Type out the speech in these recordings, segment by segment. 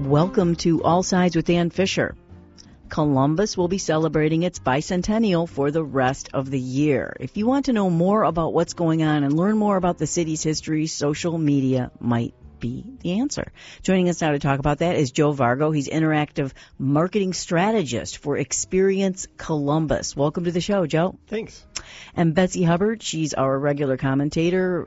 Welcome to All Sides with Dan Fisher. Columbus will be celebrating its bicentennial for the rest of the year. If you want to know more about what's going on and learn more about the city's history, social media might be the answer. Joining us now to talk about that is Joe Vargo. He's interactive marketing strategist for Experience Columbus. Welcome to the show, Joe. Thanks. And Betsy Hubbard, she's our regular commentator,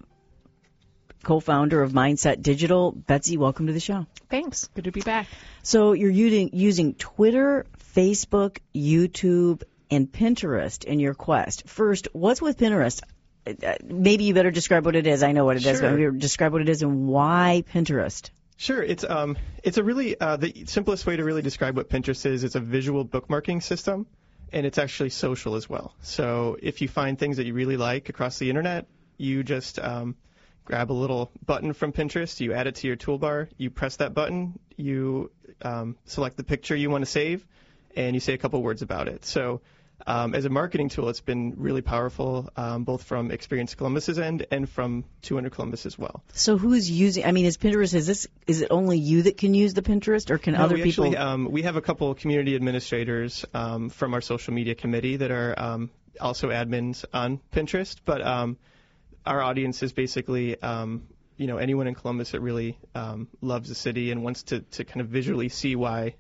co-founder of Mindset Digital. Betsy, welcome to the show. Thanks. Good to be back. So you're using Twitter, Facebook, YouTube, and Pinterest in your quest. First, what's with Pinterest? Maybe you better describe what it is. I know what it is, but describe what it is and why Pinterest. Sure. It's a really the simplest way to really describe what Pinterest is. It's a visual bookmarking system, and it's actually social as well. So if you find things that you really like across the internet, you just grab a little button from Pinterest, you add it to your toolbar, you press that button, you select the picture you want to save, and you say a couple words about it. So as a marketing tool, it's been really powerful, both from Experience Columbus's end and from 200 Columbus as well. So who's using? I mean, is it only you that can use the Pinterest, or can other people? Actually, we have a couple of community administrators from our social media committee that are also admins on Pinterest, but our audience is basically anyone in Columbus that really loves the city and wants to kind of visually see why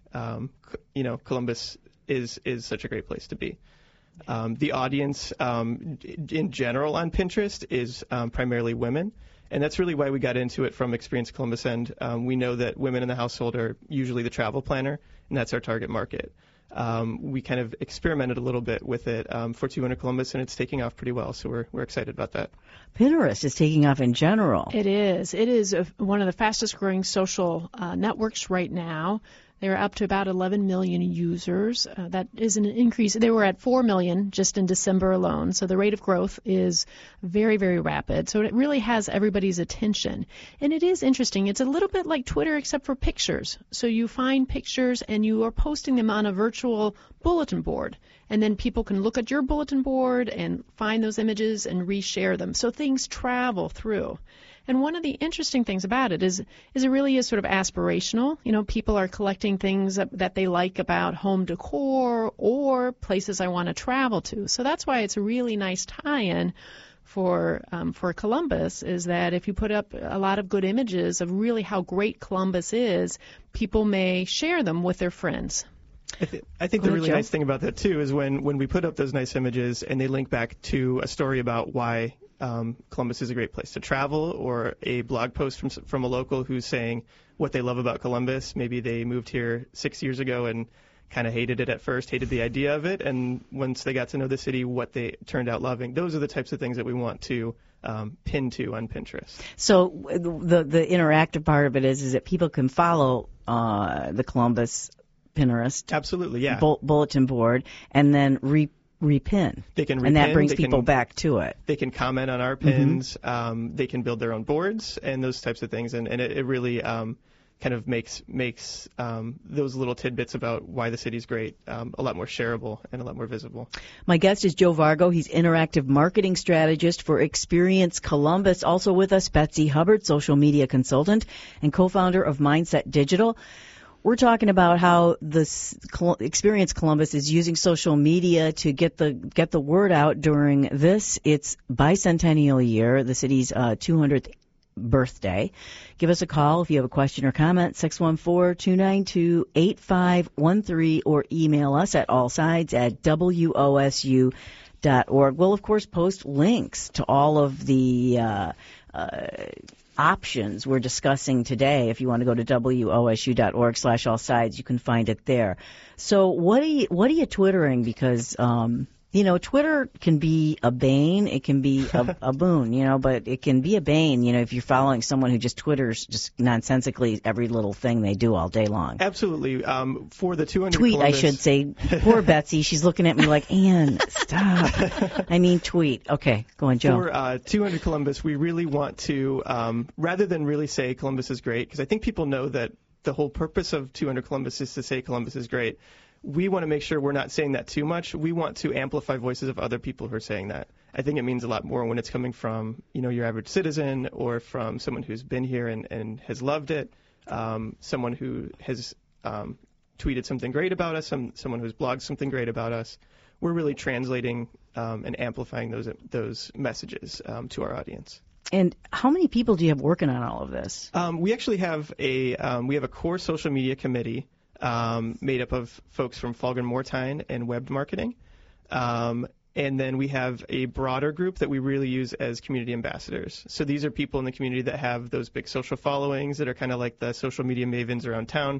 Columbus is such a great place to be. The audience in general on Pinterest is primarily women, and that's really why we got into it from Experience Columbus end. We know that women in the household are usually the travel planner, and that's our target market. We kind of experimented a little bit with it for 200 Columbus, and it's taking off pretty well, so we're excited about that. Pinterest is taking off in general. It is. It is one of the fastest growing social networks right now. They're up to about 11 million users. That is an increase. They were at 4 million just in December alone. So the rate of growth is very, very rapid. So it really has everybody's attention. And it is interesting. It's a little bit like Twitter except for pictures. So you find pictures and you are posting them on a virtual bulletin board. And then people can look at your bulletin board and find those images and reshare them. So things travel through. And one of the interesting things about it is it really is sort of aspirational. You know, people are collecting things that they like about home decor or places I want to travel to. So that's why it's a really nice tie-in for Columbus, is that if you put up a lot of good images of really how great Columbus is, people may share them with their friends. I think the really nice thing about that, too, is when we put up those nice images and they link back to a story about why Columbus is a great place to travel, or a blog post from a local who's saying what they love about Columbus. Maybe they moved here 6 years ago and kind of hated it at first, hated the idea of it, and once they got to know the city, what they turned out loving. Those are the types of things that we want to pin to on Pinterest. So the interactive part of it is that people can follow the Columbus Pinterest. Absolutely, yeah. Bulletin board, and then repin. They can repin, and that brings people back to it. They can comment on our pins. Mm-hmm. They can build their own boards and those types of things. And it really kind of makes those little tidbits about why the city's great a lot more shareable and a lot more visible. My guest is Joe Vargo. He's interactive marketing strategist for Experience Columbus. Also with us, Betsy Hubbard, social media consultant and co-founder of Mindset Digital. We're talking about how this Experience Columbus is using social media to get the word out during its bicentennial year, the city's 200th birthday. Give us a call if you have a question or comment, 614-292-8513, or email us at allsides@wosu.org. We'll, of course, post links to all of the options we're discussing today. If you want to go to wosu.org/allsides, you can find it there. So what are you twittering? Because Twitter can be a bane. It can be a boon, but it can be a bane, if you're following someone who just Twitters just nonsensically every little thing they do all day long. Absolutely. For the 200 tweet, Columbus... I should say. Poor Betsy. She's looking at me like, Ann, stop. I mean, tweet. Okay, go on, Joe. For 200 Columbus, we really want to, rather than really say Columbus is great, because I think people know that the whole purpose of 200 Columbus is to say Columbus is great. We want to make sure we're not saying that too much. We want to amplify voices of other people who are saying that. I think it means a lot more when it's coming from, your average citizen or from someone who's been here and has loved it. someone who has tweeted something great about us, someone who's blogged something great about us. We're really translating and amplifying those messages to our audience. And how many people do you have working on all of this? We actually have a core social media committee made up of folks from Fulgrim Mortine and Web Marketing. And then we have a broader group that we really use as community ambassadors. So these are people in the community that have those big social followings that are kind of like the social media mavens around town.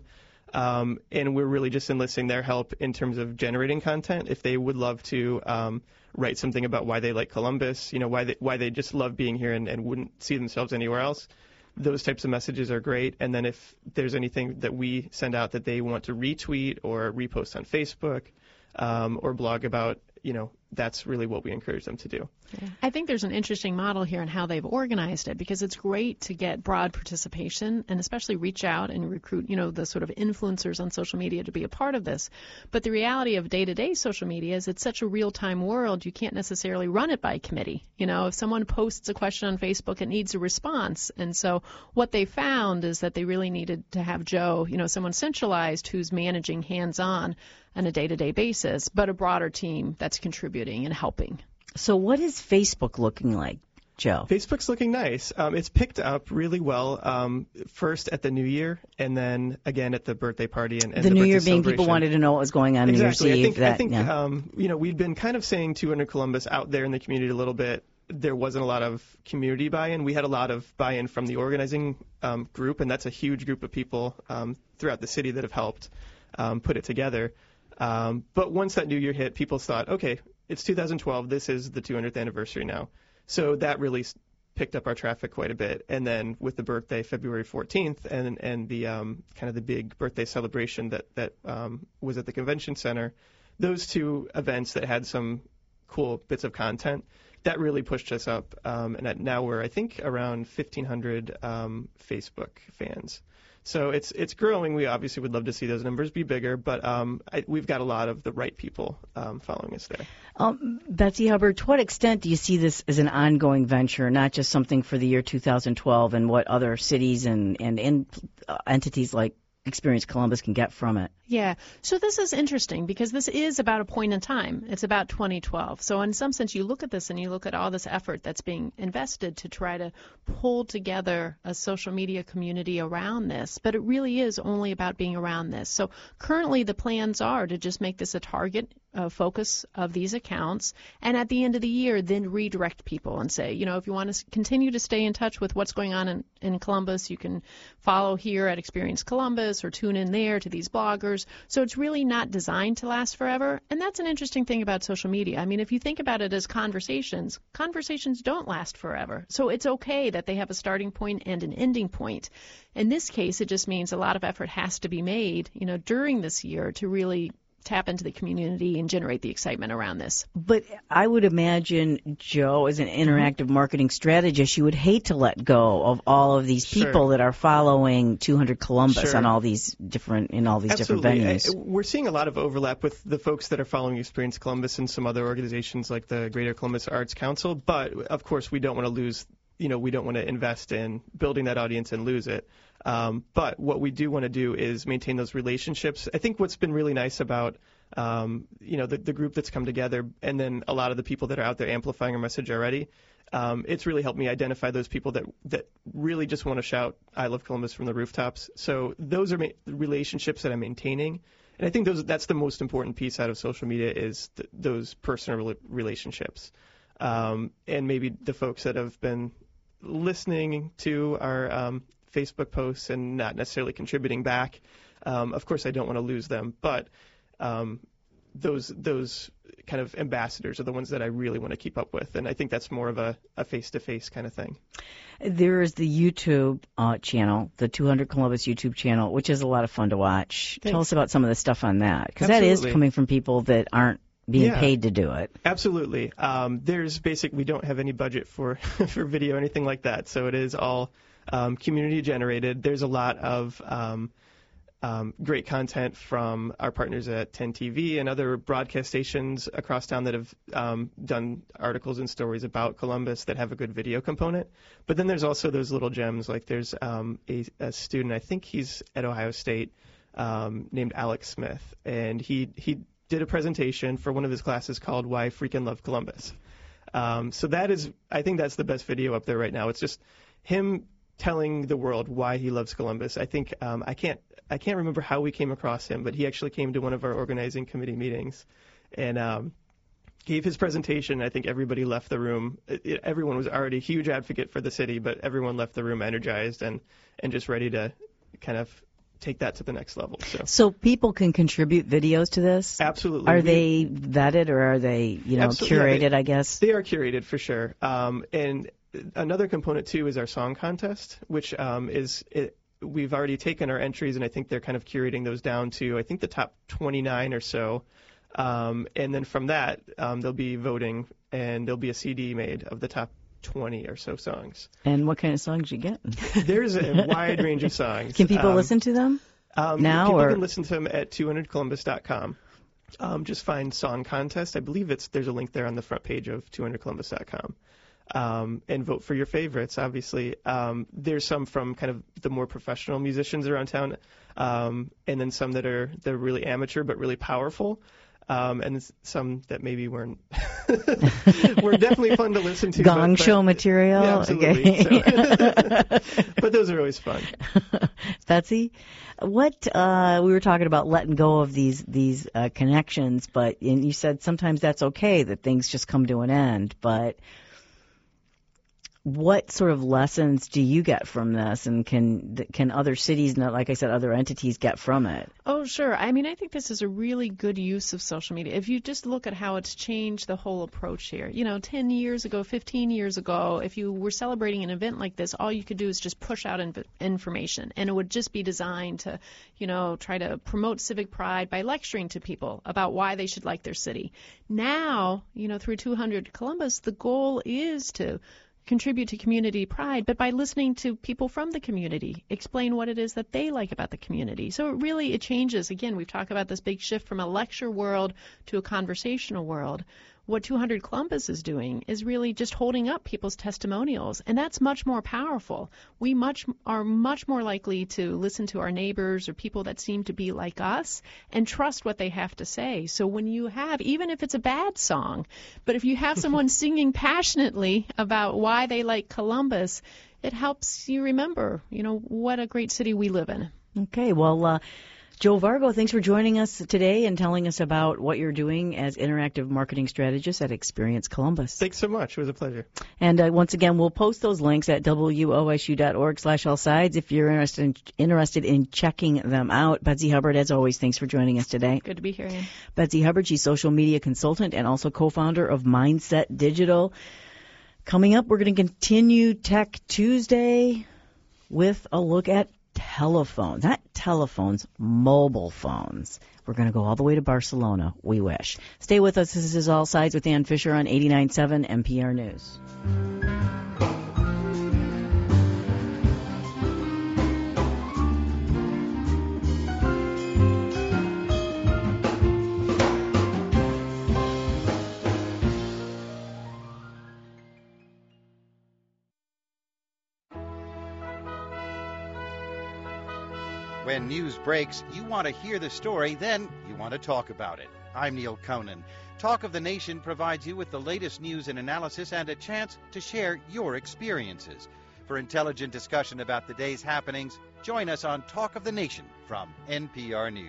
And we're really just enlisting their help in terms of generating content. If they would love to write something about why they like Columbus, why they just love being here and wouldn't see themselves anywhere else, those types of messages are great. And then if there's anything that we send out that they want to retweet or repost on Facebook or blog about, that's really what we encourage them to do. Yeah. I think there's an interesting model here in how they've organized it, because it's great to get broad participation and especially reach out and recruit, the sort of influencers on social media to be a part of this. But the reality of day-to-day social media is it's such a real-time world, you can't necessarily run it by committee. If someone posts a question on Facebook, it needs a response. And so what they found is that they really needed to have Joe, someone centralized who's managing hands-on on a day-to-day basis, but a broader team that's contributing and helping. So what is Facebook looking like, Joe? Facebook's looking nice. It's picked up really well, first at the New Year and then again at the birthday party. And the New Year being people wanted to know what was going on exactly. New Year's Eve. I think we'd been kind of saying 200 Columbus out there in the community a little bit. There wasn't a lot of community buy-in. We had a lot of buy-in from the organizing group, and that's a huge group of people throughout the city that have helped put it together. But once that New Year hit, people thought, okay, it's 2012. This is the 200th anniversary now. So that really picked up our traffic quite a bit. And then with the birthday, February 14th, and the kind of the big birthday celebration that was at the convention center, those two events that had some cool bits of content, that really pushed us up. And now we're, I think, around 1,500 Facebook fans. So it's growing. We obviously would love to see those numbers be bigger, but we've got a lot of the right people following us there. Betsy Hubbard, to what extent do you see this as an ongoing venture, not just something for the year 2012, and what other cities and entities like Experience Columbus can get from it? Yeah. So this is interesting because this is about a point in time. It's about 2012. So in some sense, you look at this and you look at all this effort that's being invested to try to pull together a social media community around this. But it really is only about being around this. So currently the plans are to just make this a target focus of these accounts, and at the end of the year then redirect people and say, if you want to continue to stay in touch with what's going on in Columbus, you can follow here at Experience Columbus or tune in there to these bloggers. So it's really not designed to last forever, and that's an interesting thing about social media. I mean, if you think about it as conversations don't last forever. So it's okay that they have a starting point and an ending point. In this case, it just means a lot of effort has to be made, during this year to really tap into the community and generate the excitement around this. But I would imagine, Joe, as an interactive marketing strategist, you would hate to let go of all of these people that are following 200 Columbus on all these different different venues. We're seeing a lot of overlap with the folks that are following Experience Columbus and some other organizations like the Greater Columbus Arts Council. But of course, we don't want to lose. We don't want to invest in building that audience and lose it. But what we do want to do is maintain those relationships. I think what's been really nice about, the group that's come together and then a lot of the people that are out there amplifying our message already, it's really helped me identify those people that really just want to shout, I love Columbus from the rooftops. So those are relationships that I'm maintaining. And I think that's the most important piece out of social media is those personal relationships. And maybe the folks that have been listening to our Facebook posts and not necessarily contributing back. Of course, I don't want to lose them, but those kind of ambassadors are the ones that I really want to keep up with, and I think that's more of a face-to-face kind of thing. There is the YouTube channel, the 200 Columbus YouTube channel, which is a lot of fun to watch. Thanks. Tell us about some of the stuff on that, because that is coming from people that aren't being paid to do it. Absolutely. We don't have any budget for video or anything like that, so it is all community generated. There's a lot of great content from our partners at 10 TV and other broadcast stations across town that have done articles and stories about Columbus that have a good video component. But then there's also those little gems, like there's a student, I think he's at Ohio State, named Alex Smith, and he did a presentation for one of his classes called Why Freaking Love Columbus. So I think that's the best video up there right now. It's just him telling the world why he loves Columbus. I think I can't remember how we came across him, but he actually came to one of our organizing committee meetings and gave his presentation. I think everybody left the room. Everyone was already a huge advocate for the city, but everyone left the room energized and just ready to kind of take that to the next level. So people can contribute videos to this? Absolutely. Are they vetted or are they, curated, I guess? They are curated for sure. And another component, too, is our song contest, which we've already taken our entries, and I think they're kind of curating those down to, I think, the top 29 or so. And then from that, they'll be voting, and there'll be a CD made of the top 20 or so songs. And what kind of songs you get? There's a wide range of songs. Can people listen to them now? People can listen to them at 200columbus.com. Just find Song Contest. I believe there's a link there on the front page of 200columbus.com. And vote for your favorites, obviously. There's some from kind of the more professional musicians around town, and then some they're really amateur but really powerful. And some that maybe weren't were definitely fun to listen to. Gong show material. Yeah, absolutely. Okay. But those are always fun. Betsy, what we were talking about letting go of these connections, and you said sometimes that's okay that things just come to an end, but what sort of lessons do you get from this, and can other cities, like I said, other entities get from it? Oh, sure. I mean, I think this is a really good use of social media. If you just look at how it's changed the whole approach here. 10 years ago, 15 years ago, if you were celebrating an event like this, all you could do is just push out information, and it would just be designed to, try to promote civic pride by lecturing to people about why they should like their city. Now, through 200 Columbus, the goal is to contribute to community pride, but by listening to people from the community, explain what it is that they like about the community. So it changes. Again, we've talked about this big shift from a lecture world to a conversational world. What 200 Columbus is doing is really just holding up people's testimonials, and that's much more powerful. We are much more likely to listen to our neighbors or people that seem to be like us and trust what they have to say. So when you have, even if it's a bad song, but if you have someone singing passionately about why they like Columbus, it helps you remember, what a great city we live in. Okay, well, Joe Vargo, thanks for joining us today and telling us about what you're doing as interactive marketing strategist at Experience Columbus. Thanks so much. It was a pleasure. And once again, we'll post those links at wosu.org/allsides if you're interested in checking them out. Betsy Hubbard, as always, thanks for joining us today. Good to be here, Ann. Betsy Hubbard, she's social media consultant and also co-founder of Mindset Digital. Coming up, we're going to continue Tech Tuesday with a look at telephones, not telephones, mobile phones. We're going to go all the way to Barcelona. We wish. Stay with us. This is All Sides with Ann Fisher on 89.7 NPR News. When news breaks, you want to hear the story, then you want to talk about it. I'm Neil Conan. Talk of the Nation provides you with the latest news and analysis and a chance to share your experiences. For intelligent discussion about the day's happenings, join us on Talk of the Nation from NPR News.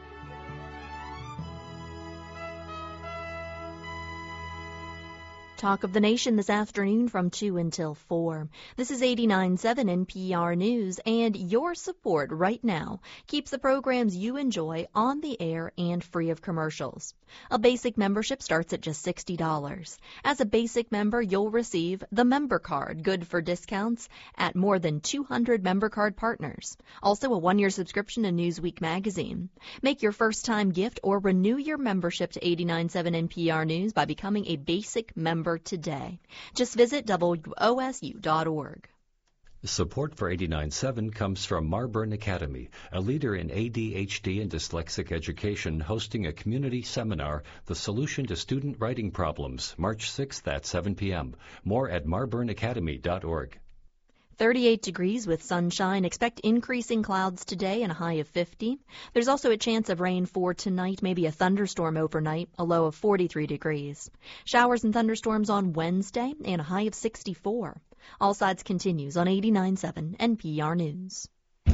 Talk of the Nation this afternoon from 2 until 4. This is 89.7 NPR News, and your support right now keeps the programs you enjoy on the air and free of commercials. A basic membership starts at just $60. As a basic member, you'll receive the member card, good for discounts at more than 200 member card partners. Also, a one-year subscription to Newsweek magazine. Make your first-time gift or renew your membership to 89.7 NPR News by becoming a basic member today. Just visit WOSU.org. Support for 89.7 comes from Marburn Academy, a leader in ADHD and dyslexic education, hosting a community seminar, The Solution to Student Writing Problems, March 6th at 7 p.m. More at marburnacademy.org. 38 degrees with sunshine. Expect increasing clouds today and a high of 50. There's also a chance of rain for tonight, maybe a thunderstorm overnight, a low of 43 degrees. Showers and thunderstorms on Wednesday and a high of 64. All Sides continues on 89.7 NPR News.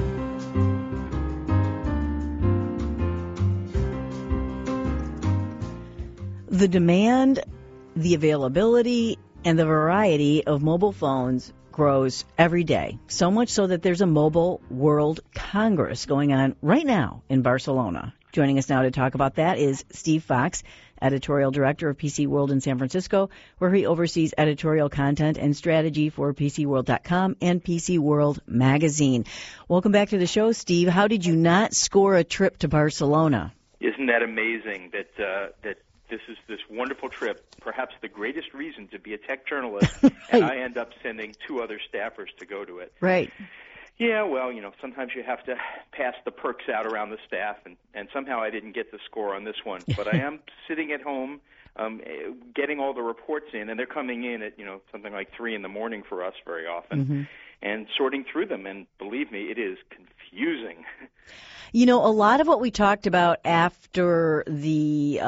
The demand, the availability, and the variety of mobile phones grows every day, so much so that there's a Mobile World Congress going on right now in Barcelona. Joining us now to talk about that is Steve Fox, editorial director of PC World in San Francisco, where he oversees editorial content and strategy for PCWorld.com and PC World magazine. Welcome back to the show, Steve. How did you not score a trip to Barcelona? Isn't that amazing that this is this wonderful trip, perhaps the greatest reason to be a tech journalist, and I end up sending two other staffers to go to it. Right. Yeah, well, sometimes you have to pass the perks out around the staff, and somehow I didn't get the score on this one. But I am sitting at home getting all the reports in, and they're coming in at, something like 3 in the morning for us very often, and sorting through them. And believe me, it is confusing. A lot of what we talked about after the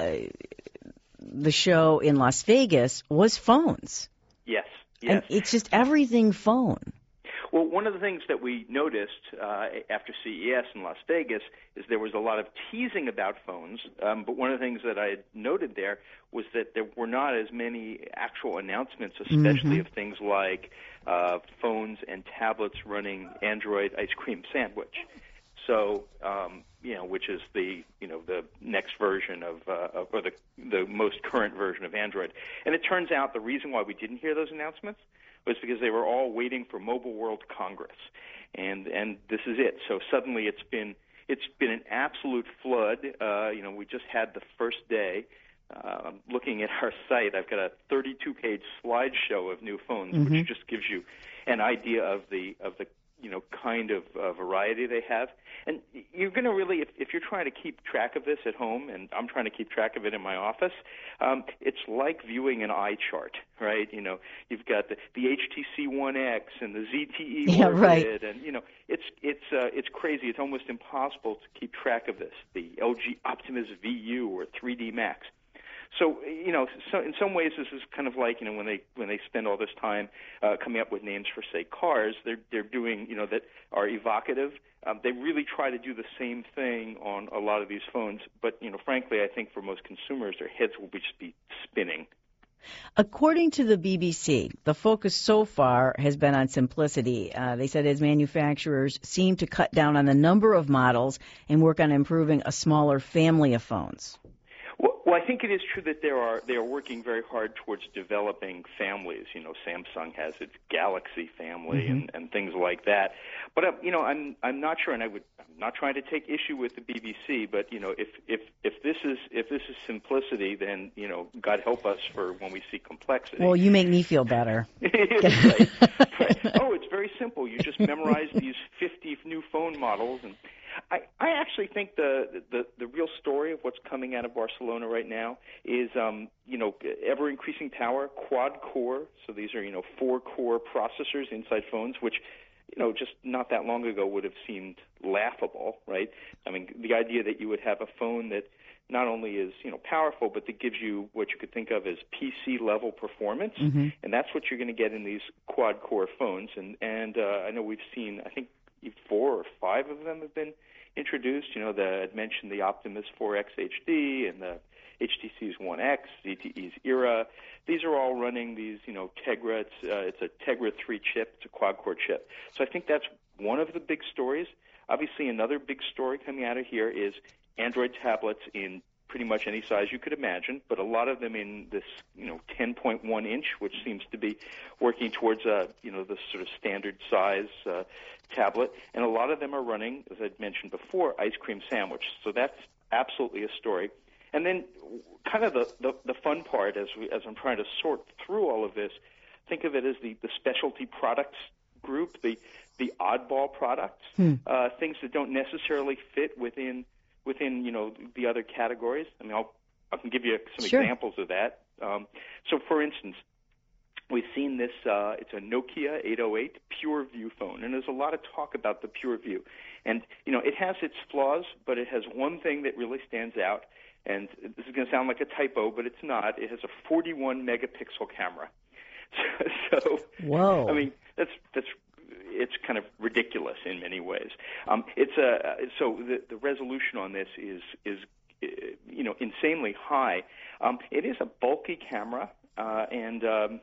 show in Las Vegas was phones. Yes. And it's just everything phone. Well, one of the things that we noticed after CES in Las Vegas is there was a lot of teasing about phones, but one of the things that I had noted there was that there were not as many actual announcements, especially of things like phones and tablets running Android Ice Cream Sandwich. So, which is the next version or the most current version of Android. And it turns out the reason why we didn't hear those announcements was because they were all waiting for Mobile World Congress, and this is it. So suddenly it's been an absolute flood. We just had the first day. Looking at our site, I've got a 32-page slideshow of new phones, which just gives you an idea of the kind of variety they have. And you're going to really, if you're trying to keep track of this at home, and I'm trying to keep track of it in my office, it's like viewing an eye chart, right? You've got the HTC One X and the ZTE Orbit, right. And it's crazy. It's almost impossible to keep track of this. The LG Optimus VU or 3D Max. So, so in some ways this is kind of like, when they spend all this time coming up with names for, say, cars, they're doing, that are evocative. They really try to do the same thing on a lot of these phones. But, frankly, I think for most consumers, their heads will just be spinning. According to the BBC, the focus so far has been on simplicity. They said as manufacturers seem to cut down on the number of models and work on improving a smaller family of phones. Well, I think it is true that they are working very hard towards developing families. Samsung has its Galaxy family and things like that. But I'm not sure, and I'm not trying to take issue with the BBC. But if this is simplicity, then God help us for when we see complexity. Well, you make me feel better. Right. Oh, it's very simple. You just memorize these 50 new phone models and. I actually think the real story of what's coming out of Barcelona right now is, ever increasing power, quad core. So these are, 4-core processors inside phones, which, just not that long ago would have seemed laughable, right? I mean, the idea that you would have a phone that not only is, powerful, but that gives you what you could think of as PC-level performance, and that's what you're going to get in these quad-core phones. And I know we've seen, I think, 4 or 5 of them have been introduced. I'd mentioned the Optimus 4X HD and the HTC's One X, ZTE's Era. These are all running these, Tegra. It's a Tegra 3 chip. It's a quad-core chip. So I think that's one of the big stories. Obviously, another big story coming out of here is Android tablets in pretty much any size you could imagine, but a lot of them in this, 10.1 inch, which seems to be working towards, the sort of standard size tablet. And a lot of them are running, as I'd mentioned before, Ice Cream Sandwich. So that's absolutely a story. And then kind of the fun part as I'm trying to sort through all of this, think of it as the specialty products group the oddball products, things that don't necessarily fit within the other categories. I mean, I can give you some examples of that. So, for instance, we've seen this. It's a Nokia 808 PureView phone, and there's a lot of talk about the PureView. And it has its flaws, but it has one thing that really stands out. And this is going to sound like a typo, but it's not. It has a 41 megapixel camera. So, whoa! I mean, it's kind of ridiculous in many ways. So the resolution on this is insanely high. It is a bulky camera, and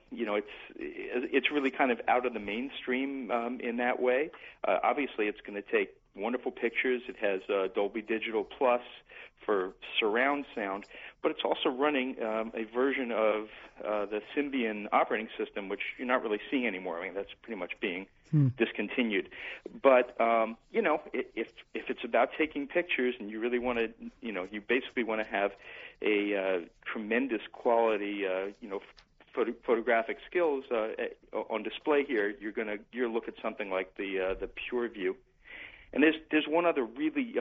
it's really kind of out of the mainstream in that way. Obviously, it's going to take wonderful pictures. It has Dolby Digital Plus for surround sound, but it's also running a version of the Symbian operating system, which you're not really seeing anymore. I mean, that's pretty much being discontinued. But if it's about taking pictures and you really want to, you basically want to have a tremendous quality, photographic skills on display here, you're look at something like the PureView. And there's one other really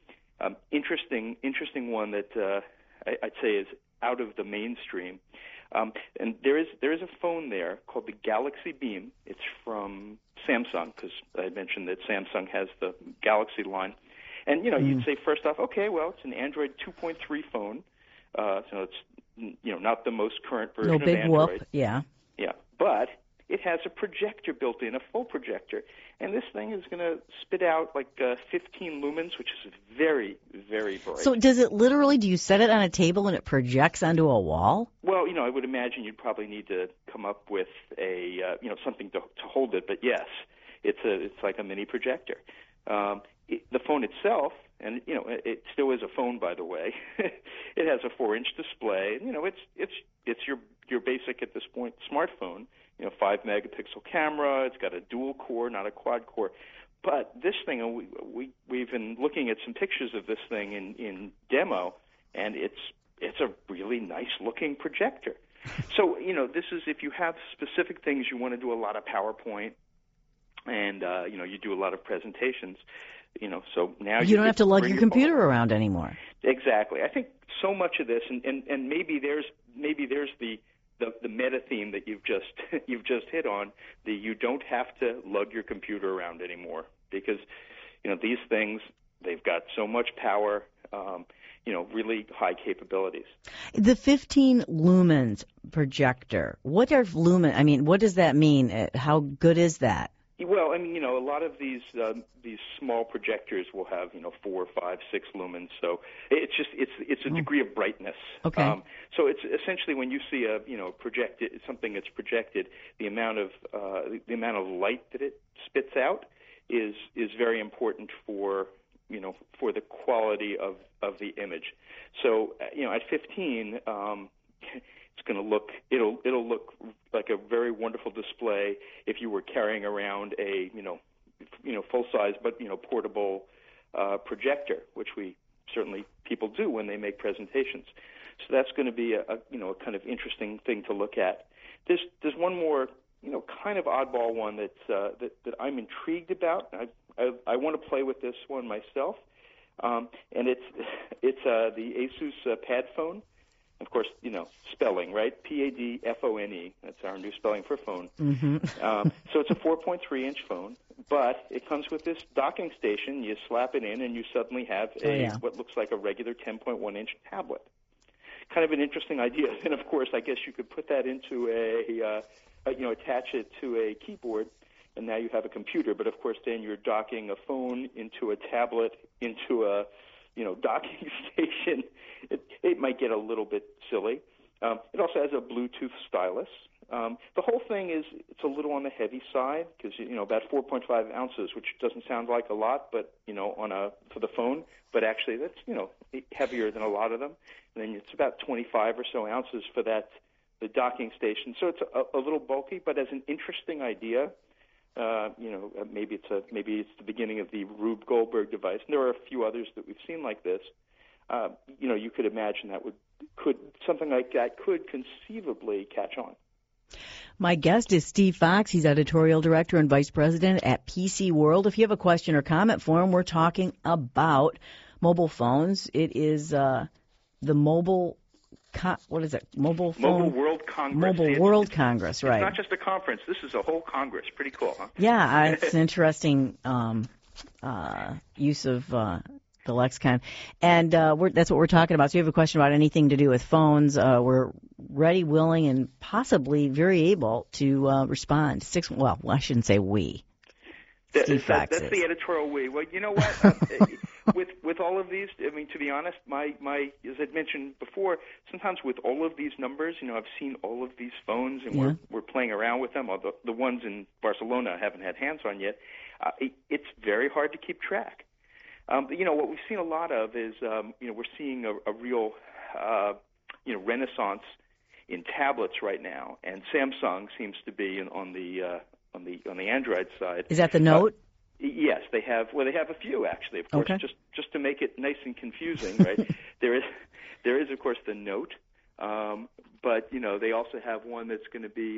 interesting one that I'd say is out of the mainstream. And there is a phone there called the Galaxy Beam. It's from Samsung, because I mentioned that Samsung has the Galaxy line. And you'd say first off, okay, well, it's an Android 2.3 phone, so it's not the most current version of Android. No big whoop, yeah. Yeah, but it has a projector built in, a full projector, and this thing is going to spit out like 15 lumens, which is very, very bright. So do you set it on a table and it projects onto a wall? Well, I would imagine you'd probably need to come up with a, something to hold it, but yes, it's like a mini projector. The phone itself, and it still is a phone, by the way. It has a 4-inch display. It's your basic at this point smartphone. 5 megapixel camera. It's got a dual core, not a quad core. But this thing, we've been looking at some pictures of this thing in demo, and it's a really nice looking projector. So this is if you have specific things you want to do a lot of PowerPoint, and you do a lot of presentations. So now you don't have to lug your computer around anymore. Exactly. I think so much of this, and maybe there's the meta theme that you've just hit on. That you don't have to lug your computer around anymore, because these things, they've got so much power, really high capabilities. The 15 lumens projector. What are lumens? I mean, what does that mean? How good is that? Well, I mean, a lot of these small projectors will have 4, 5, 6 lumens. So it's a degree of brightness. Okay. So it's essentially when you see something that's projected, the amount of light that it spits out is very important for the quality of the image. So at 15. It's going to look. It'll look like a very wonderful display if you were carrying around a full size but portable projector, which people do when they make presentations. So that's going to be a kind of interesting thing to look at. There's one more kind of oddball one that I'm intrigued about. I want to play with this one myself, and it's the Asus Pad phone. Of course, spelling, right? Padphone. That's our new spelling for phone. Mm-hmm. So it's a 4.3-inch phone, but it comes with this docking station. You slap it in, and you suddenly have what looks like a regular 10.1-inch tablet. Kind of an interesting idea. And, of course, I guess you could put that into attach it to a keyboard, and now you have a computer. But, of course, then you're docking a phone into a tablet, into a docking station. It might get a little bit silly. It also has a Bluetooth stylus. The whole thing it's a little on the heavy side because about 4.5 ounces, which doesn't sound like a lot, but for the phone, but actually that's heavier than a lot of them. And then it's about 25 or so ounces for the docking station. So it's a little bulky, but as an interesting idea. Maybe it's the beginning of the Rube Goldberg device. And there are a few others that we've seen like this. You could imagine something like that could conceivably catch on. My guest is Steve Fox. He's editorial director and vice president at PC World. If you have a question or comment for him, we're talking about mobile phones. It is the mobile. What is it? Mobile World Congress. Mobile World Congress, right? It's not just a conference. This is a whole Congress. Pretty cool, huh? Yeah, it's an interesting use of the lexicon. And that's what we're talking about. So if you have a question about anything to do with phones, we're ready, willing, and possibly very able to respond. I shouldn't say we. Steve Fox That's is. the editorial we. Well, you know what? with all of these, I mean, to be honest, my as I'd mentioned before, sometimes with all of these numbers, I've seen all of these phones, and we're playing around with them. Although the ones in Barcelona I haven't had hands on yet. It's very hard to keep track. What we've seen a lot of is, we're seeing a real, renaissance in tablets right now, and Samsung seems to be on the Android side. Is that the Note? Yes, they have. Well, they have a few actually. Of course, okay. just to make it nice and confusing, right? there is of course the Note, but they also have one that's going to be,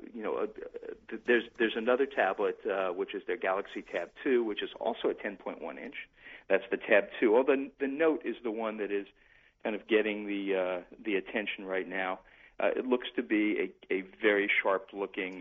there's another tablet which is their Galaxy Tab 2, which is also a 10.1 inch. That's the Tab 2. Although the Note is the one that is kind of getting the attention right now. It looks to be a very sharp-looking,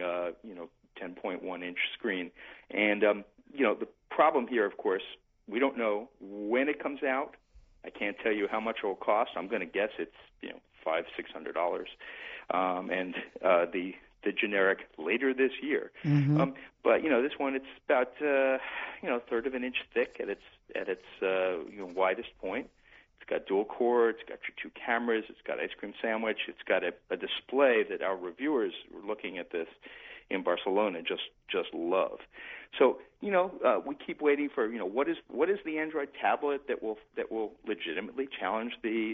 10.1 inch screen. And the problem here, of course, we don't know when it comes out. I can't tell you how much it will cost. I'm going to guess it's $500-$600, and the generic later this year. Mm-hmm. But this one, it's about a third of an inch thick at its widest point. It's got dual core. It's got your two cameras. It's got ice cream sandwich. It's got a display that our reviewers were looking at this in Barcelona just love. So we keep waiting for what is the Android tablet that will legitimately challenge the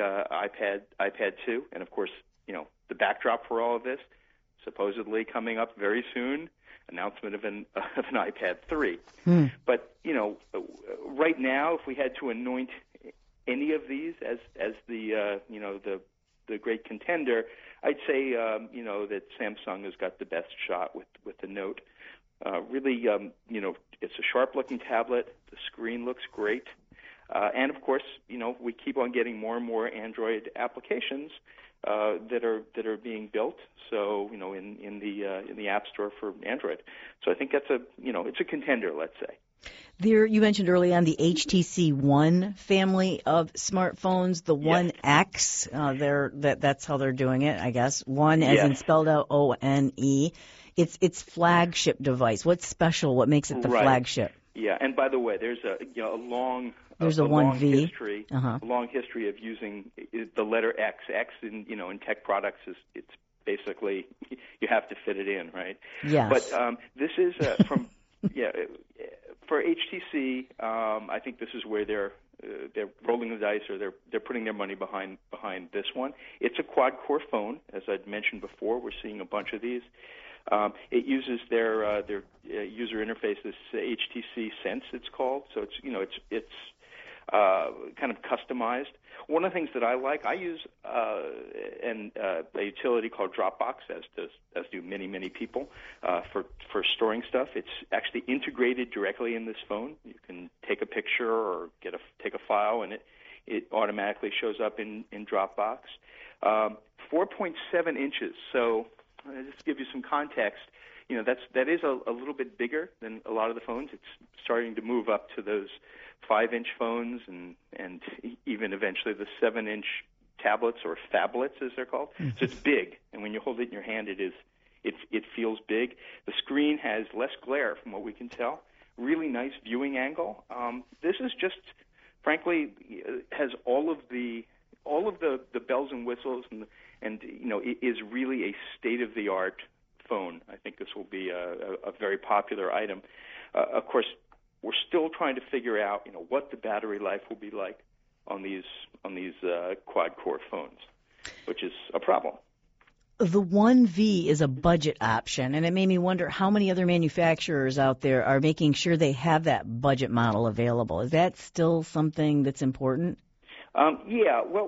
iPad 2, and of course the backdrop for all of this, supposedly coming up very soon, announcement of an iPad 3. But right now, if we had to anoint any of these as the great contender, I'd say that Samsung has got the best shot with the Note. Really, it's a sharp-looking tablet. The screen looks great, and of course, we keep on getting more and more Android applications that are being built. So, in the App Store for Android. So I think that's it's a contender, let's say. There, you mentioned early on the HTC One family of smartphones, the One X. That's how they're doing it, I guess. One as in spelled out ONE. It's flagship device. What's special? What makes it the flagship? Yeah, and by the way, there's a long history, a long history of using the letter X. X in tech products it's basically you have to fit it in, right? Yes. But this is from for HTC. I think this is where they're rolling the dice, or they're putting their money behind this one. It's a quad-core phone, as I'd mentioned before. We're seeing a bunch of these. It uses their user interface, this HTC Sense, it's called. So it's kind of customized. One of the things that I like, I use a utility called Dropbox, as do many people, for storing stuff. It's actually integrated directly in this phone. You can take a picture or take a file, and it automatically shows up in Dropbox. 4.7 inches. So just to give you some context, that is a little bit bigger than a lot of the phones. It's starting to move up to those 5-inch phones and even eventually the 7-inch tablets, or phablets as they're called. Mm-hmm. So it's big, and when you hold it in your hand, it feels big. The screen has less glare from what we can tell. Really nice viewing angle. This is just, frankly, has all of the bells and whistles, and it is really a state-of-the-art phone. I think this will be a very popular item. Of course, we're still trying to figure out, what the battery life will be like on these quad-core phones, which is a problem. The One V is a budget option, and it made me wonder how many other manufacturers out there are making sure they have that budget model available. Is that still something that's important? Yeah. Well,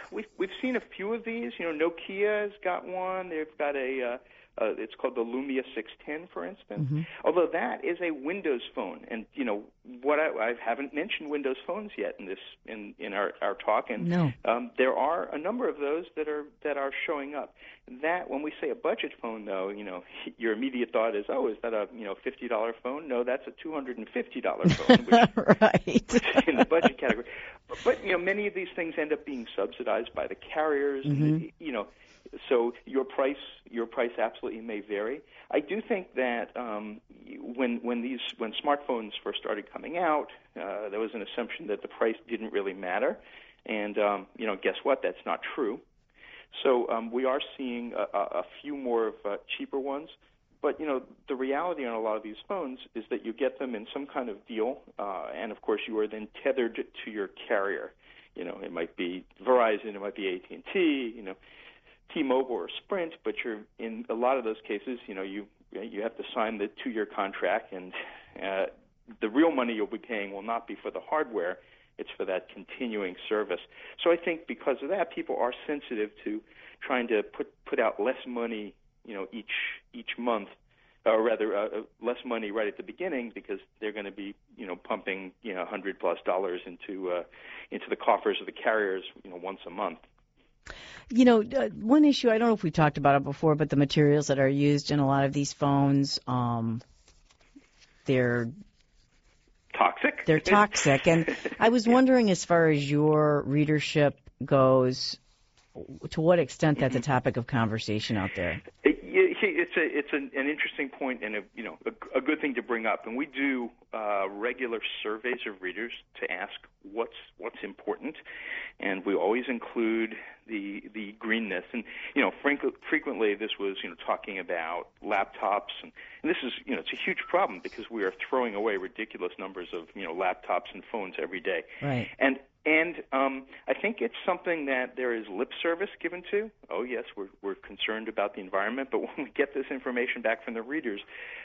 we've seen a few of these. Nokia has got one. They've got it's called the Lumia 610, for instance. Mm-hmm. Although that is a Windows phone, and what I haven't mentioned Windows phones yet in our talk, and no. There are a number of those that are showing up. That when we say a budget phone, though, your immediate thought is, oh, is that a $50 phone? No, that's a $250 phone, which right. is in the budget category. But many of these things end up being subsidized by the carriers. Mm-hmm. So your price absolutely may vary. I do think that when smartphones first started coming out, there was an assumption that the price didn't really matter, and guess what? That's not true. So we are seeing a few more of cheaper ones. But, the reality on a lot of these phones is that you get them in some kind of deal, and, of course, you are then tethered to your carrier. It might be Verizon, it might be AT&T, T-Mobile or Sprint, but you're in a lot of those cases, you have to sign the 2-year contract, and the real money you'll be paying will not be for the hardware. It's for that continuing service. So I think because of that, people are sensitive to trying to put out less money, each month, or rather less money right at the beginning, because they're going to be, pumping, $100+ into the coffers of the carriers, once a month. One issue, I don't know if we talked about it before, but the materials that are used in a lot of these phones, they're toxic. They're toxic. And I was wondering, as far as your readership goes, to what extent that's a topic of conversation out there. It's an interesting point and a good thing to bring up. And we do regular surveys of readers to ask what's important, and we always include the greenness. And frequently this was talking about laptops, and this is it's a huge problem because we are throwing away ridiculous numbers of laptops and phones every day. Right. And I think it's something that there is lip service given to. Oh, yes, we're concerned about the environment, but when we get this information back from the readers,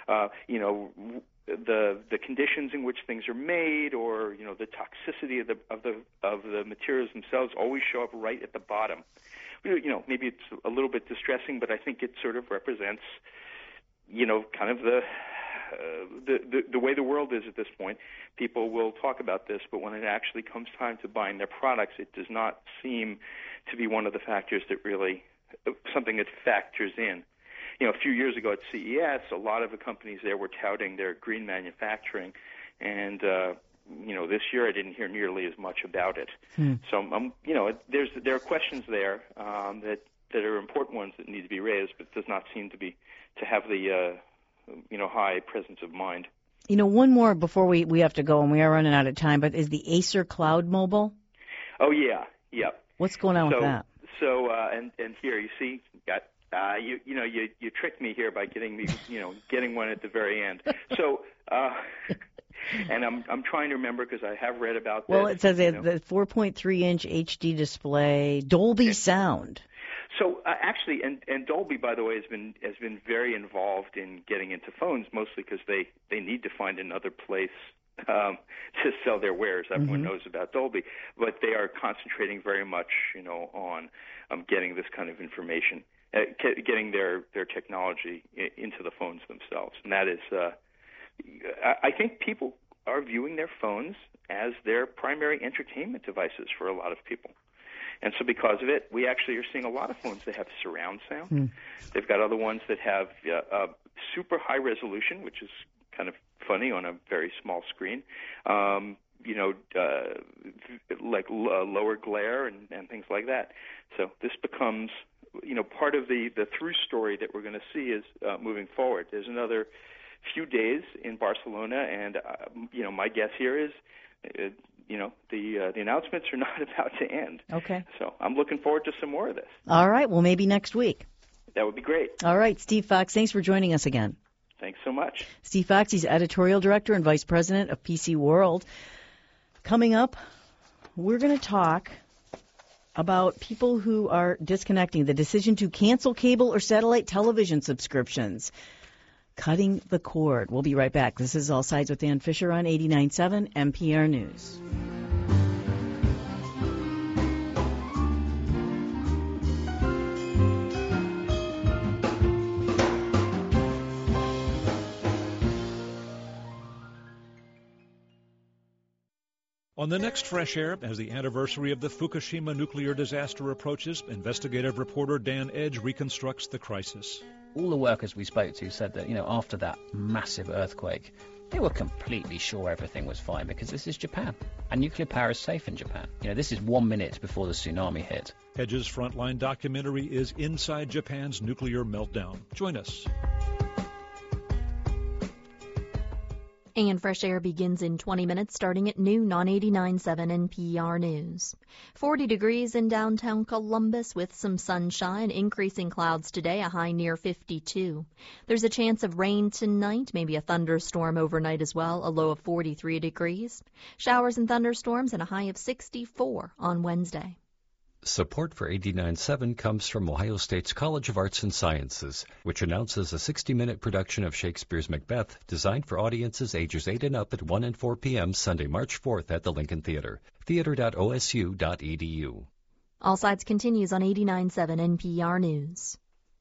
the conditions in which things are made, or the toxicity of the materials themselves, always show up right at the bottom. Maybe it's a little bit distressing, but I think it sort of represents kind of the way the world is at this point. People will talk about this, but when it actually comes time to buying their products, it does not seem to be one of the factors that really something that factors in. A few years ago at CES, a lot of the companies there were touting their green manufacturing, and this year I didn't hear nearly as much about it. So there are questions there that are important ones that need to be raised, but it does not seem to have the high presence of mind. One more before we have to go, and we are running out of time, but is the Acer Cloud Mobile? Oh, yeah. What's going on with that? So, and here, you see, you tricked me here by getting one at the very end. So, and I'm trying to remember because I have read about this. Well, it says the 4.3-inch HD display, Dolby Sound. So actually, and Dolby, by the way, has been very involved in getting into phones, mostly because they need to find another place to sell their wares. Everyone knows about Dolby, but they are concentrating very much, on getting this kind of information, getting their technology into the phones themselves, and that is, I think people are viewing their phones as their primary entertainment devices for a lot of people. And so because of it, we actually are seeing a lot of phones that have surround sound. They've got other ones that have super high resolution, which is kind of funny on a very small screen, like lower glare and things like that. So this becomes, part of the through story that we're going to see is moving forward. There's another few days in Barcelona, and, my guess here is the announcements are not about to end. Okay. So I'm looking forward to some more of this. All right. Well, maybe next week. That would be great. All right. Steve Fox, thanks for joining us again. Thanks so much. Steve Fox, he's editorial director and vice president of PC World. Coming up, we're going to talk about people who are disconnecting, the decision to cancel cable or satellite television subscriptions. Cutting the cord. We'll be right back. This is All Sides with Dan Fisher on 89.7 NPR News. On the next Fresh Air, as the anniversary of the Fukushima nuclear disaster approaches, investigative reporter Dan Edge reconstructs the crisis. All the workers we spoke to said that, after that massive earthquake, they were completely sure everything was fine because this is Japan. And nuclear power is safe in Japan. This is 1 minute before the tsunami hit. Edge's frontline documentary is Inside Japan's Nuclear Meltdown. Join us. And Fresh Air begins in 20 minutes starting at noon on 89.7 NPR News. 40 degrees in downtown Columbus with some sunshine, increasing clouds today, a high near 52. There's a chance of rain tonight, maybe a thunderstorm overnight as well, a low of 43 degrees. Showers and thunderstorms and a high of 64 on Wednesday. Support for 89.7 comes from Ohio State's College of Arts and Sciences, which announces a 60-minute production of Shakespeare's Macbeth designed for audiences ages 8 and up at 1 and 4 p.m. Sunday, March 4th at the Lincoln Theater. Theater.osu.edu. All Sides continues on 89.7 NPR News.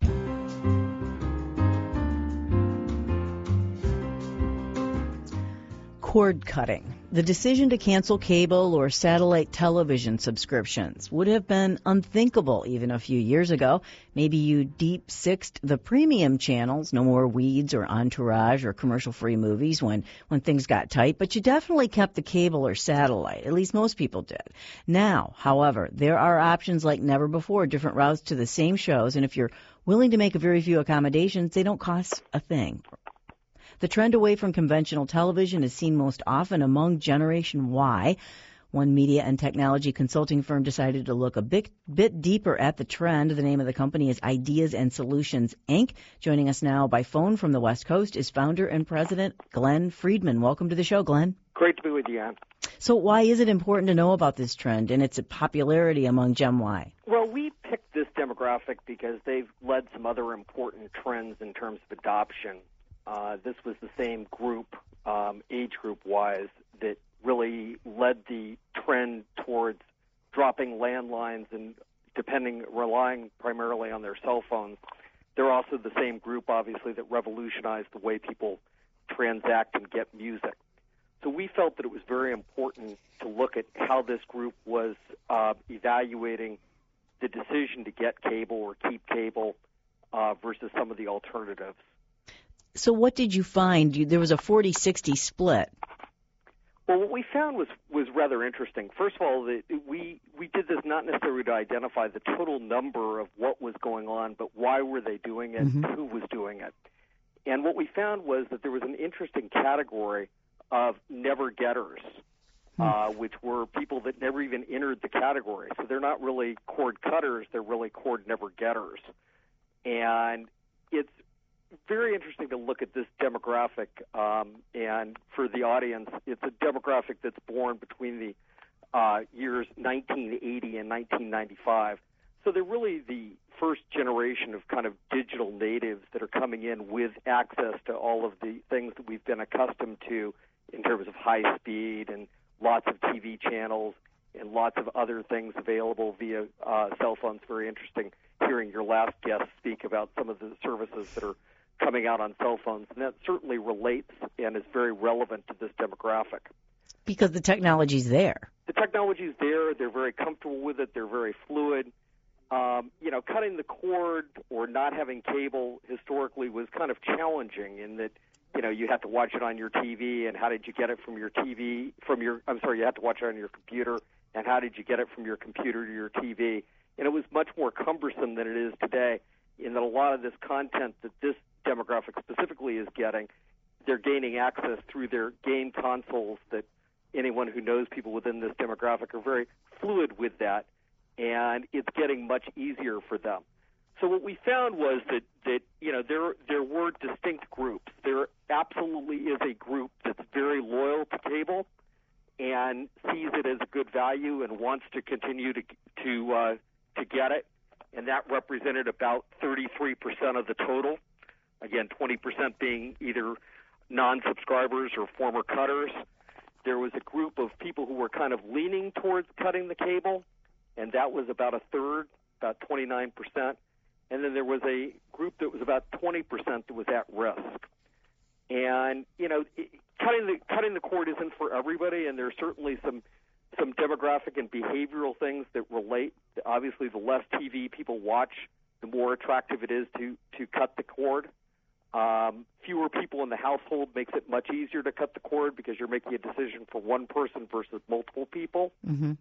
Cord cutting. The decision to cancel cable or satellite television subscriptions would have been unthinkable even a few years ago. Maybe you deep-sixed the premium channels, no more Weeds or Entourage or commercial-free movies when things got tight, but you definitely kept the cable or satellite. At least most people did. Now, however, there are options like never before, different routes to the same shows, and if you're willing to make a very few accommodations, they don't cost a thing. The trend away from conventional television is seen most often among Generation Y. One media and technology consulting firm decided to look a bit deeper at the trend. The name of the company is Ideas and Solutions, Inc. Joining us now by phone from the West Coast is founder and president Glenn Friedman. Welcome to the show, Glenn. Great to be with you, Ann. So why is it important to know about this trend and its popularity among Gen Y? Well, we picked this demographic because they've led some other important trends in terms of adoption. This was the same group, age group-wise, that really led the trend towards dropping landlines and relying primarily on their cell phones. They're also the same group, obviously, that revolutionized the way people transact and get music. So we felt that it was very important to look at how this group was evaluating the decision to get cable or keep cable versus some of the alternatives. So what did you find? There was a 40-60 split. Well, what we found was rather interesting. First of all, we did this not necessarily to identify the total number of what was going on, but why were they doing it, who was doing it. And what we found was that there was an interesting category of never-getters, which were people that never even entered the category. So they're not really cord cutters, they're really cord never-getters. And it's very interesting to look at this demographic, and for the audience, it's a demographic that's born between the years 1980 and 1995. So they're really the first generation of kind of digital natives that are coming in with access to all of the things that we've been accustomed to in terms of high speed and lots of TV channels and lots of other things available via cell phones. Very interesting hearing your last guest speak about some of the services that are coming out on cell phones, and that certainly relates and is very relevant to this demographic. Because the technology's there. The technology's there. They're very comfortable with it. They're very fluid. Cutting the cord or not having cable historically was kind of challenging in that, you had to watch it on your TV, and how did you get it from your TV, you had to watch it on your computer, and how did you get it from your computer to your TV? And it was much more cumbersome than it is today, in that a lot of this content that this demographic specifically is getting, they're gaining access through their game consoles that anyone who knows people within this demographic are very fluid with that, and it's getting much easier for them. So what we found was that there were distinct groups. There absolutely is a group that's very loyal to cable and sees it as a good value and wants to continue to get it, and that represented about 33% of the total. Again, 20% being either non-subscribers or former cutters. There was a group of people who were kind of leaning towards cutting the cable, and that was about a third, about 29%. And then there was a group that was about 20% that was at risk. And, cutting the cord isn't for everybody, and there's certainly some some demographic and behavioral things that relate. Obviously, the less TV people watch, the more attractive it is to cut the cord. Fewer people in the household makes it much easier to cut the cord because you're making a decision for one person versus multiple people. Mm-hmm.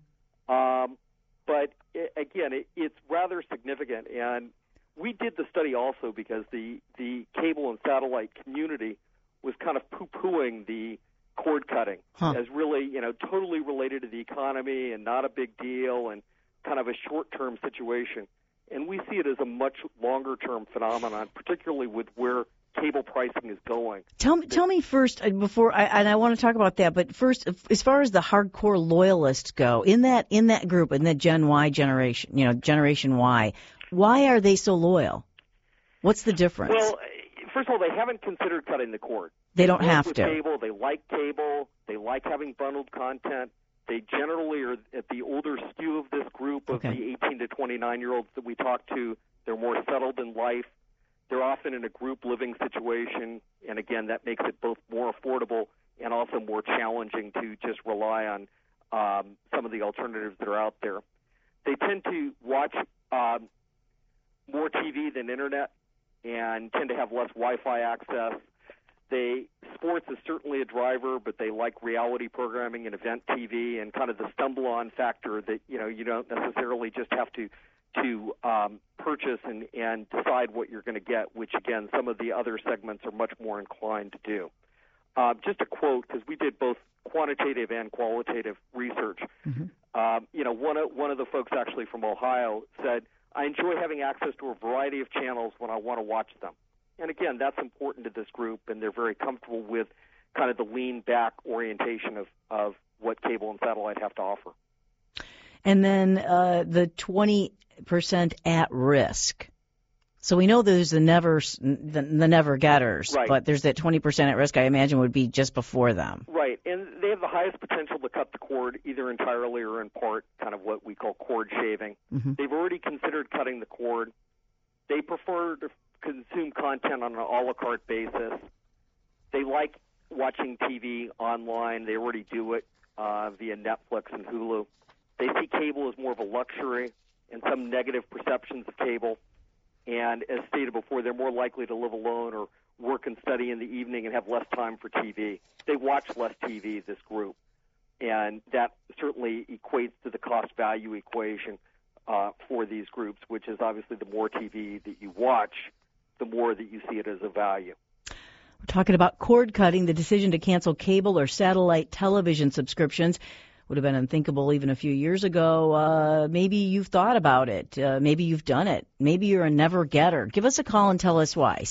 But it's rather significant. And we did the study also because the cable and satellite community was kind of poo-pooing the cord cutting as really, totally related to the economy and not a big deal and kind of a short-term situation. And we see it as a much longer-term phenomenon, particularly with where cable pricing is going. Tell me first before I want to talk about that, but first, as far as the hardcore loyalists go, in that group, in the Gen Y generation, Generation Y, why are they so loyal? What's the difference? Well, first of all, they haven't considered cutting the cord. They don't have to. Cable, they like cable. They like having bundled content. They generally are at the older skew of this group of the 18 to 29-year-olds that we talk to. They're more settled in life. They're often in a group living situation, and again, that makes it both more affordable and also more challenging to just rely on some of the alternatives that are out there. They tend to watch more TV than internet and tend to have less Wi-Fi access. Sports is certainly a driver, but they like reality programming and event TV and kind of the stumble-on factor that you don't necessarily just have to purchase and decide what you're going to get, which again some of the other segments are much more inclined to do. Just a quote, because we did both quantitative and qualitative research. Mm-hmm. One of the folks actually from Ohio said, "I enjoy having access to a variety of channels when I want to watch them." And again, that's important to this group, and they're very comfortable with kind of the lean-back orientation of what cable and satellite have to offer. And then the 20% at risk. So we know there's the never getters, right. But there's that 20% at risk I imagine would be just before them. Right, and they have the highest potential to cut the cord either entirely or in part, kind of what we call cord shaving. Mm-hmm. They've already considered cutting the cord. They prefer to consume content on an a la carte basis. They like watching TV online. They already do it via Netflix and Hulu. They see cable as more of a luxury and some negative perceptions of cable. And as stated before, they're more likely to live alone or work and study in the evening and have less time for TV. They watch less TV, this group. And that certainly equates to the cost-value equation for these groups, which is obviously the more TV that you watch, the more that you see it as a value. We're talking about cord cutting. The decision to cancel cable or satellite television subscriptions would have been unthinkable even a few years ago. Maybe you've thought about it. Maybe you've done it. Maybe you're a never-getter. Give us a call and tell us why.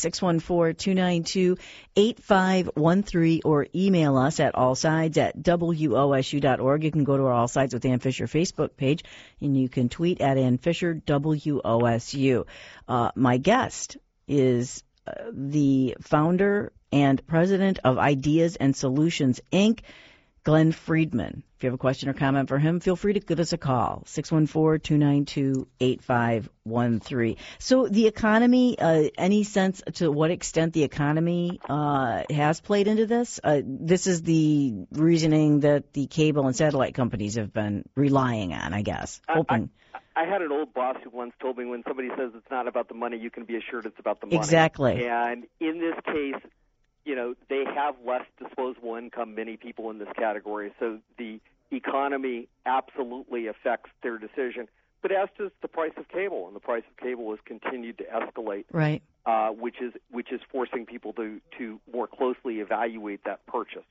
614-292-8513 or email us at allsides@wosu.org. You can go to our All Sides with Ann Fisher Facebook page, and you can tweet at Ann Fisher, WOSU. My guest is the founder and president of Ideas and Solutions, Inc., Glenn Friedman. If you have a question or comment for him, feel free to give us a call, 614-292-8513. So the economy, any sense to what extent the economy has played into this? This is the reasoning that the cable and satellite companies have been relying on, I guess. Hoping. I had an old boss who once told me when somebody says it's not about the money, you can be assured it's about the money. Exactly. And in this case, they have less disposable income, many people in this category. So the economy absolutely affects their decision. But as does the price of cable, and the price of cable has continued to escalate. Right. Which is forcing people to more closely evaluate that purchase.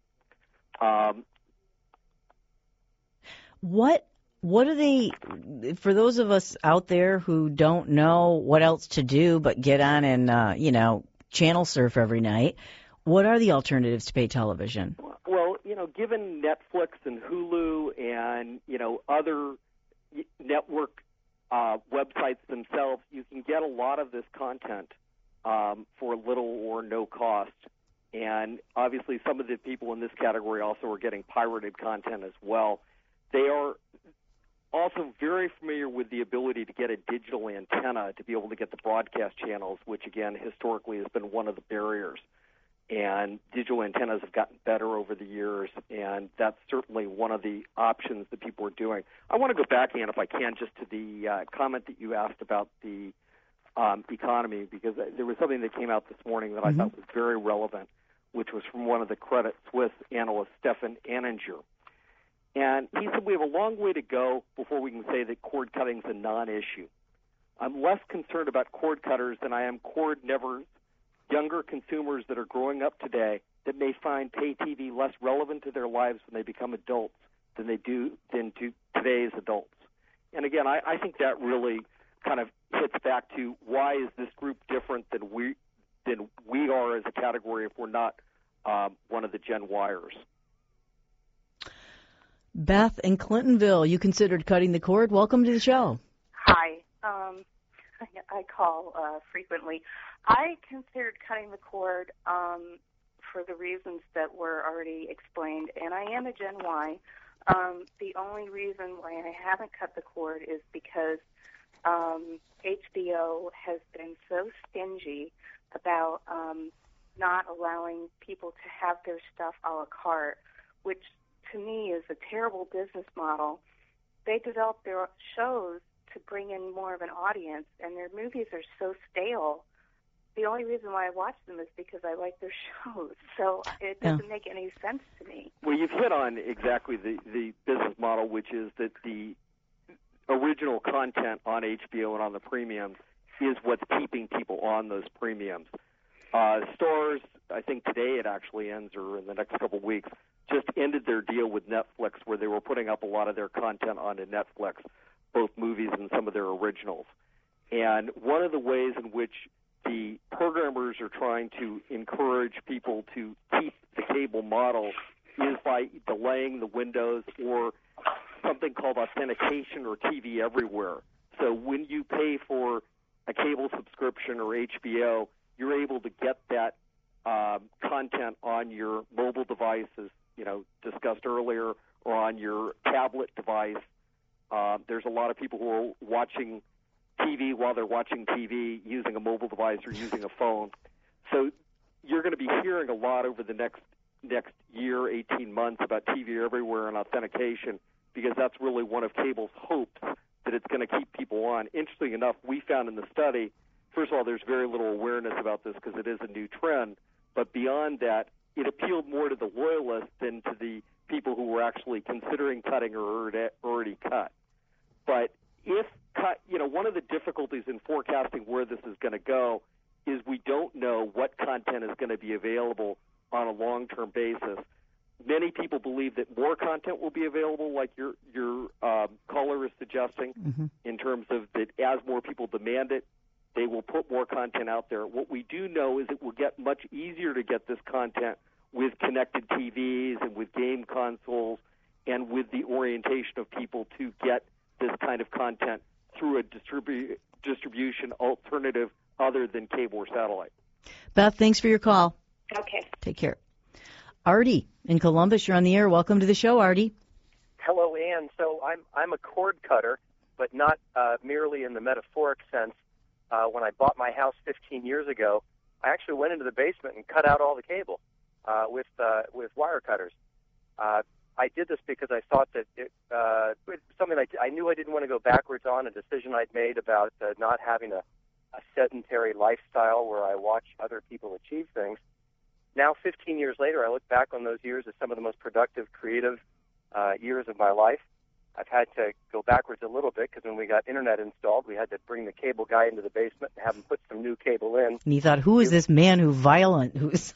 What do they, for those of us out there who don't know what else to do but get on and, channel surf every night, what are the alternatives to pay television? Well, given Netflix and Hulu and, other network websites themselves, you can get a lot of this content for little or no cost. And obviously some of the people in this category also are getting pirated content as well. They are also very familiar with the ability to get a digital antenna to be able to get the broadcast channels, which, again, historically has been one of the barriers. and digital antennas have gotten better over the years, and that's certainly one of the options that people are doing. I want to go back, Ann, if I can, just to the comment that you asked about the economy, because there was something that came out this morning that I thought was very relevant, which was from one of the Credit Suisse analysts, Stefan Anninger. And he said we have a long way to go before we can say that cord cutting is a non-issue. I'm less concerned about cord cutters than I am cord nevers, younger consumers that are growing up today that may find pay TV less relevant to their lives when they become adults than they do than to today's adults. And again, I think that really kind of hits back to why is this group different than we are as a category if we're not one of the Gen Yers. Beth in Clintonville, you considered cutting the cord. Welcome to the show. Hi. I call frequently. I considered cutting the cord for the reasons that were already explained, and I am a Gen Y. The only reason why I haven't cut the cord is because HBO has been so stingy about not allowing people to have their stuff a la carte, which to me is a terrible business model. They develop their shows to bring in more of an audience, and their movies are so stale. The only reason why I watch them is because I like their shows, so it doesn't make any sense to me. Well, you've hit on exactly the business model, which is that the original content on HBO and on the premiums is what's keeping people on those premiums. Stars, I think today it actually ends, or in the next couple of weeks, just ended their deal with Netflix where they were putting up a lot of their content onto Netflix, both movies and some of their originals. And one of the ways in which the programmers are trying to encourage people to keep the cable model is by delaying the windows or something called authentication or TV Everywhere. So when you pay for a cable subscription or HBO, you're able to get that content on your mobile devices, discussed earlier, or on your tablet device. There's a lot of people who are watching TV while they're watching TV using a mobile device or using a phone. So you're going to be hearing a lot over the next year, 18 months about TV Everywhere and authentication, because that's really one of cable's hopes, that it's going to keep people on. Interesting enough, we found in the study, first of all, there's very little awareness about this because it is a new trend, but beyond that, it appealed more to the loyalists than to the people who were actually considering cutting or already cut. But if cut, one of the difficulties in forecasting where this is going to go is we don't know what content is going to be available on a long-term basis. Many people believe that more content will be available, like your caller is suggesting, in terms of that as more people demand it, they will put more content out there. What we do know is it will get much easier to get this content with connected TVs and with game consoles and with the orientation of people to get this kind of content through a distribution alternative other than cable or satellite. Beth, thanks for your call. Okay. Take care. Artie in Columbus, you're on the air. Welcome to the show, Artie. Hello, Ann. So I'm a cord cutter, but not merely in the metaphoric sense. When I bought my house 15 years ago, I actually went into the basement and cut out all the cable with wire cutters. I did this because I thought that it something I knew I didn't want to go backwards on, a decision I'd made about not having a sedentary lifestyle where I watch other people achieve things. Now, 15 years later, I look back on those years as some of the most productive, creative years of my life. I've had to go backwards a little bit because when we got internet installed, we had to bring the cable guy into the basement and have him put some new cable in. And he thought, who is this man who's violent? It was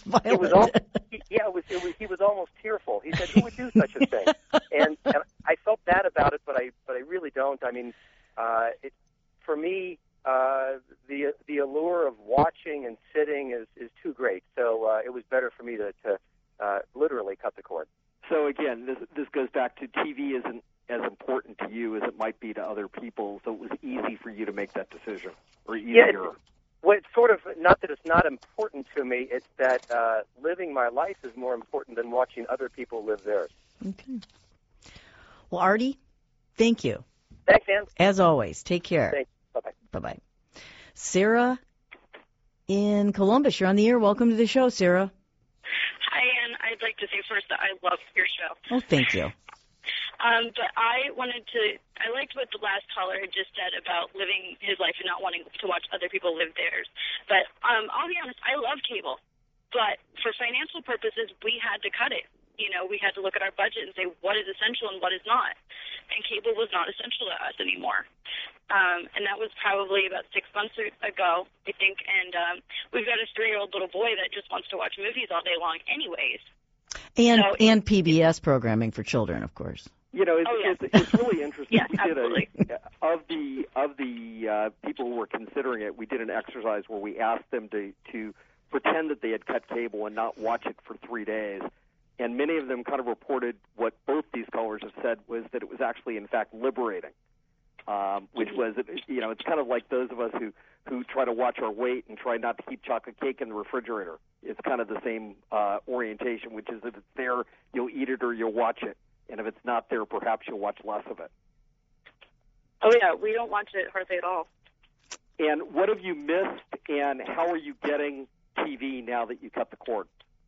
he was almost tearful. He said, "Who would do such a thing?" And I felt bad about it, but I really don't. I mean, for me, the allure of watching and sitting is too great. So it was better for me to literally cut the cord. So again, this goes back to TV isn't as important to you as it might be to other people, so it was easy for you to make that decision, or easier. Yeah, well, it's sort of, not that it's not important to me, it's that living my life is more important than watching other people live theirs. Okay. Well, Artie, thank you. Thanks, Ann. As always, take care. Thanks. Bye-bye. Bye-bye. Sarah in Columbus. You're on the air. Welcome to the show, Sarah. Hi, and I'd like to say first that I love your show. Oh, thank you. But I liked what the last caller had just said about living his life and not wanting to watch other people live theirs. But I'll be honest, I love cable. But for financial purposes, we had to cut it. We had to look at our budget and say what is essential and what is not. And cable was not essential to us anymore. And that was probably about 6 months ago, I think. And we've got a 3-year-old little boy that just wants to watch movies all day long anyways. And PBS programming for children, of course. It's really interesting. Yes, absolutely. Of the people who were considering it, we did an exercise where we asked them to pretend that they had cut cable and not watch it for 3 days. And many of them kind of reported what both these callers have said was that it was actually, in fact, liberating, which was, it's kind of like those of us who try to watch our weight and try not to keep chocolate cake in the refrigerator. It's kind of the same orientation, which is if it's there, you'll eat it or you'll watch it. And if it's not there, perhaps you'll watch less of it. Oh, yeah, we don't watch it hardly at all. And what have you missed, and how are you getting TV now that you cut the cord?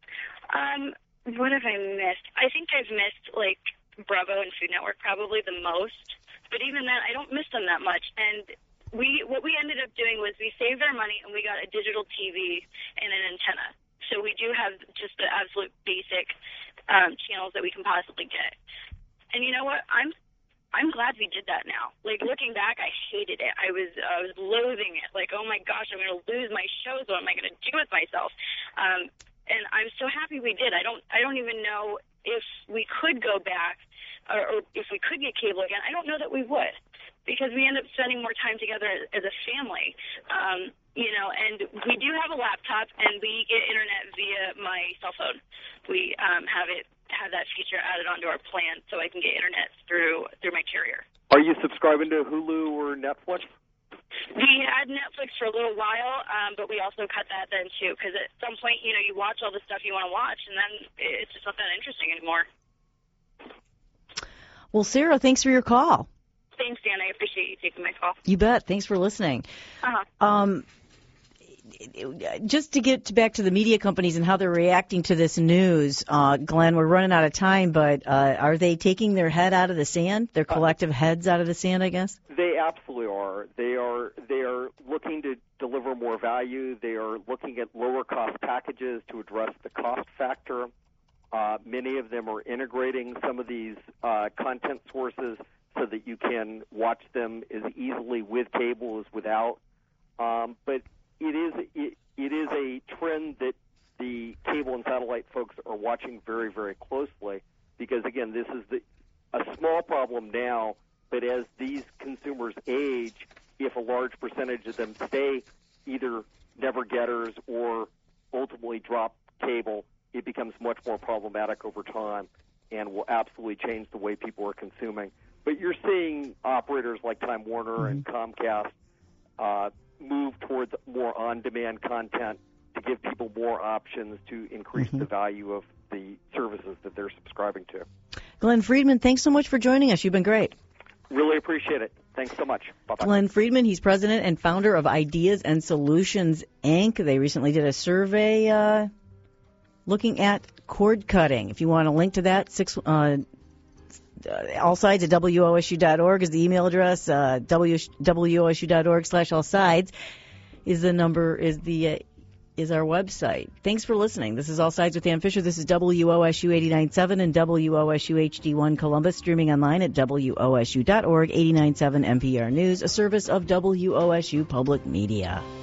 What have I missed? I think I've missed, Bravo and Food Network probably the most. But even then, I don't miss them that much. And what we ended up doing was we saved our money and we got a digital TV and an antenna. So we do have just the absolute basic channels that we can possibly get. And you know what? I'm glad we did that now. Looking back, I hated it. I was loathing it. Oh my gosh, I'm going to lose my shows. What am I going to do with myself? And I'm so happy we did. I don't even know if we could go back or if we could get cable again. I don't know that we would, because we end up spending more time together as a family. And we do have a laptop and we get internet via my cell phone. We have that feature added onto our plan so I can get internet through my carrier. Are you subscribing to Hulu or Netflix? We had Netflix for a little while, but we also cut that then, too, because at some point, you watch all the stuff you want to watch, and then it's just not that interesting anymore. Well, Sarah, thanks for your call. Thanks, Dan. I appreciate you taking my call. You bet. Thanks for listening. Uh-huh. Just to get back to the media companies and how they're reacting to this news, Glenn, we're running out of time, but are they taking their head out of the sand, their collective heads out of the sand, I guess? They absolutely are. They are looking to deliver more value. They are looking at lower-cost packages to address the cost factor. Many of them are integrating some of these content sources so that you can watch them as easily with cable as without. But it is a trend that the cable and satellite folks are watching very, very closely because, again, this is a small problem now, but as these consumers age, if a large percentage of them stay either never-getters or ultimately drop cable, it becomes much more problematic over time and will absolutely change the way people are consuming. But you're seeing operators like Time Warner and Comcast move towards more on-demand content to give people more options to increase the value of the services that they're subscribing to. Glenn Friedman, thanks so much for joining us. You've been great. Really appreciate it. Thanks so much. Bye-bye. Glenn Friedman, he's president and founder of Ideas and Solutions, Inc. They recently did a survey looking at cord cutting. If you want a link to that, allsides at WOSU.org is the email address. WOSU.org/allsides is our website. Thanks for listening. This is All Sides with Dan Fisher. This is WOSU 89.7 and WOSU HD1 Columbus, streaming online at WOSU.org, 89.7 NPR News, a service of WOSU Public Media.